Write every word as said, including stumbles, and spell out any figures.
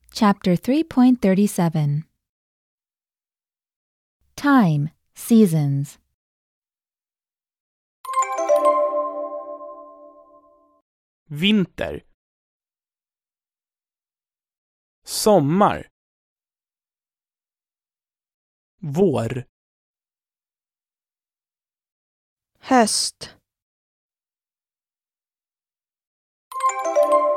Chapter three point three seven. Time, seasons. Vinter. Sommar. Vår. Höst.